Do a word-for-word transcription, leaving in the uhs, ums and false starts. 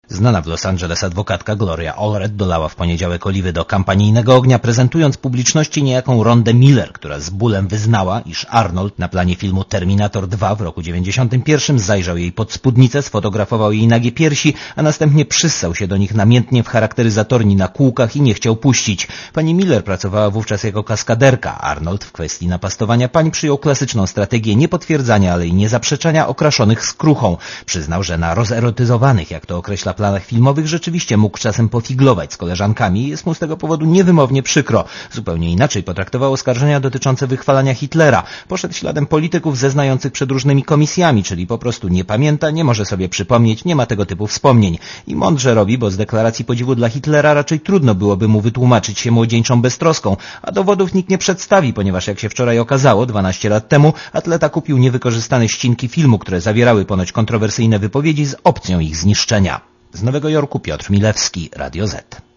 Znana w Los Angeles adwokatka Gloria Allred dolała w poniedziałek oliwy do kampanijnego ognia, prezentując publiczności niejaką Rondę Miller, która z bólem wyznała, iż Arnold na planie filmu Terminator dwa w roku dziewięćdziesiątym pierwszym zajrzał jej pod spódnicę, sfotografował jej nagie piersi, a następnie przyssał się do nich namiętnie w charakteryzatorni na kółkach i nie chciał puścić. Pani Miller pracowała wówczas jako kaskaderka. Arnold w kwestii napastowania pań przyjął klasyczną strategię niepotwierdzania, ale i niezaprzeczania okraszonych skruchą. Przyznał, że na rozerotyzowanych, jak to określa, planach filmowych rzeczywiście mógł czasem pofiglować z koleżankami i jest mu z tego powodu niewymownie przykro. Zupełnie inaczej potraktował oskarżenia dotyczące wychwalania Hitlera. Poszedł śladem polityków zeznających przed różnymi komisjami, czyli po prostu nie pamięta, nie może sobie przypomnieć, nie ma tego typu wspomnień. I mądrze robi, bo z deklaracji podziwu dla Hitlera raczej trudno byłoby mu wytłumaczyć się młodzieńczą beztroską, a dowodów nikt nie przedstawi, ponieważ jak się wczoraj okazało, dwanaście lat temu atleta kupił niewykorzystane ścinki filmu, które zawierały ponoć kontrowersyjne wypowiedzi z opcją ich zniszczenia. Z Nowego Jorku Piotr Milewski, Radio Z.